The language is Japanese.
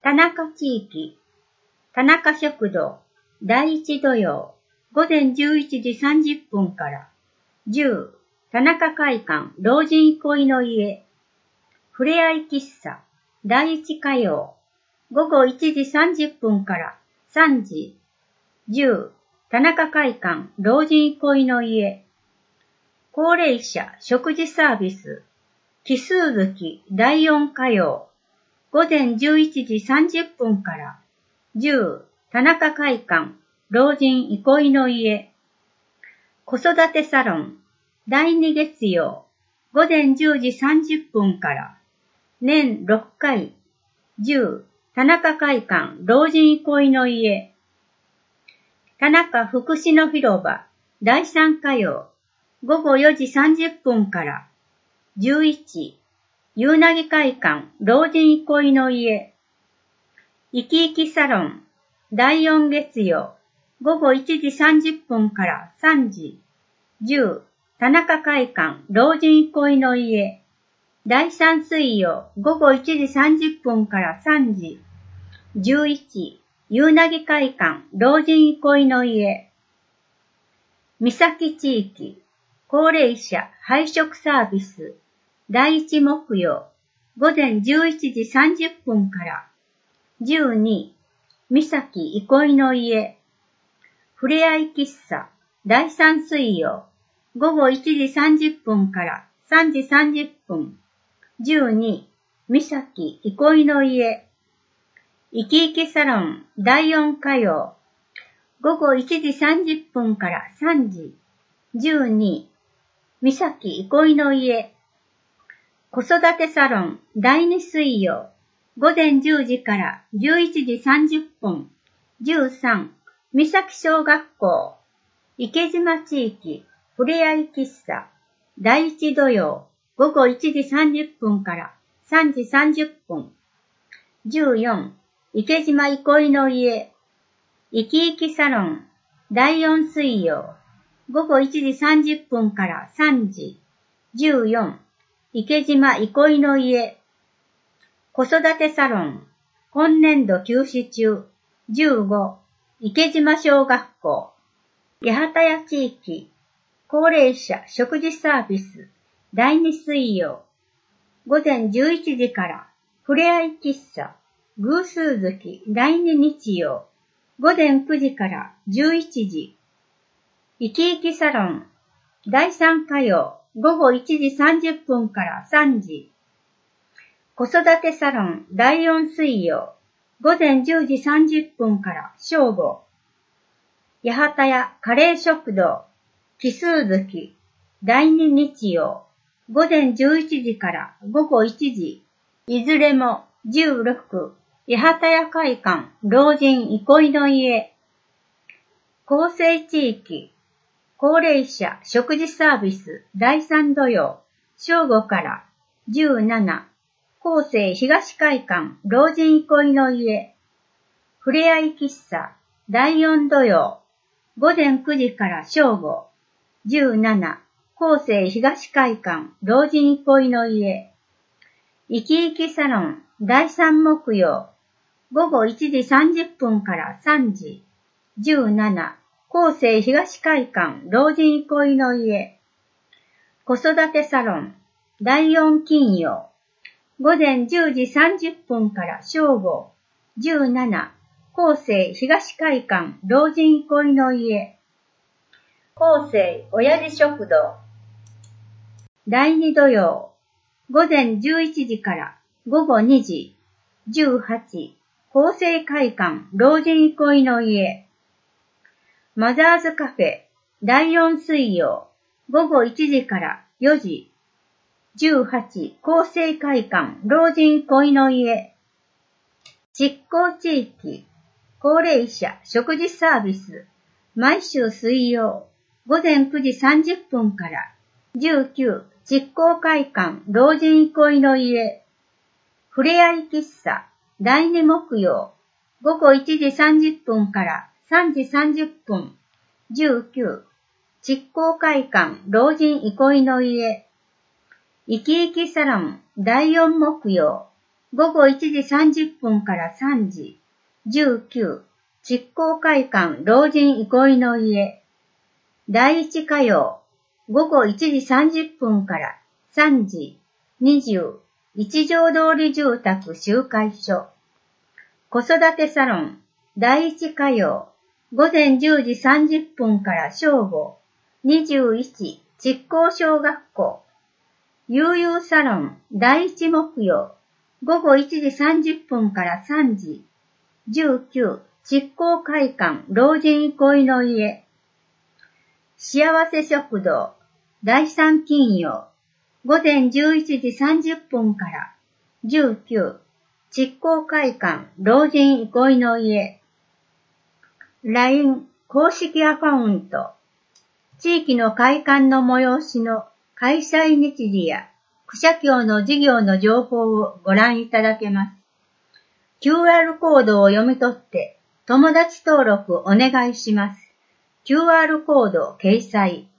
田中地域、田中食堂、第1土曜、午前11時30分から、10、田中会館、老人憩いの家、ふれあい喫茶、第1火曜、午後1時30分から3時、10、田中会館、老人憩いの家、高齢者食事サービス、奇数月第4火曜、午前11時30分から、10、田中会館、老人憩いの家、子育てサロン、第2月曜、午前10時30分から、年6回、10、田中会館、老人憩いの家、田中福祉の広場、第3火曜、午後4時30分から、11、夕なぎ会館、老人憩いの家、生き生きサロン、第4月曜、午後1時30分から3時、10、田中会館、老人憩いの家、第3水曜、午後1時30分から3時、11、夕なぎ会館、老人憩いの家、三崎地域、高齢者配食サービス、第1木曜、午前11時30分から、12、三崎憩いの家、ふれあい喫茶、第3水曜、午後1時30分から3時30分、12、三崎憩いの家、生き生きサロン、第4火曜、午後1時30分から3時、12、三崎憩いの家、子育てサロン、第2水曜、午前10時から11時30分、13、三崎小学校、池島地域、ふれあい喫茶、第1土曜、午後1時30分から3時30分、14、池島憩いの家、生き生きサロン、第4水曜、午後1時30分から3時、14、池島憩いの家、子育てサロン、今年度休止中、15、池島小学校、八幡屋地域、高齢者食事サービス、第2水曜、午前11時から、ふれあい喫茶、偶数月第2日曜、午前9時から11時、生き生きサロン、第3火曜、午後1時30分から3時、子育てサロン第4水曜、午前10時30分から正午、八幡屋カレー食堂、奇数月第2日曜、午前11時から午後1時、いずれも16、八幡屋会館、老人憩いの家、厚生地域、高齢者食事サービス第3土曜、正午から17、厚生東会館、老人憩いの家、ふれあい喫茶第4土曜、午前9時から正午、17、厚生東会館、老人憩いの家、生き生きサロン第3木曜、午後1時30分から3時、17、厚生東会館、老人憩いの家、子育てサロン、第4金曜、午前10時30分から正午、17、厚生東会館、老人憩いの家、厚生親父食堂、第2土曜、午前11時から午後2時、18、厚生会館、老人憩いの家、マザーズカフェ、第4水曜、午後1時から4時、18、厚生会館、老人憩いの家、実行地域、高齢者食事サービス、毎週水曜、午前9時30分から、19、実行会館、老人憩いの家、ふれあい喫茶、第2木曜、午後1時30分から3時30分、19、実行会館、老人憩いの家、生き生きサロン、第4木曜、 午後1時30分から3時。19、築港会館老人憩いの家。第1火曜、午後1時30分から3時。20、一条通り住宅集会所。子育てサロン。第1火曜、午前10時30分から正午。21、築港小学校。悠々サロン。第1木曜、午後1時30分から3時。19、築港会館老人憩いの家。幸せ食堂。第3金曜、午前11時30分から。19、築港会館老人憩いの家。LINE 公式アカウント。地域の会館の催しの開催日時や区社協の事業の情報をご覧いただけます。QR コードを読み取って友達登録お願いします。QR コード掲載。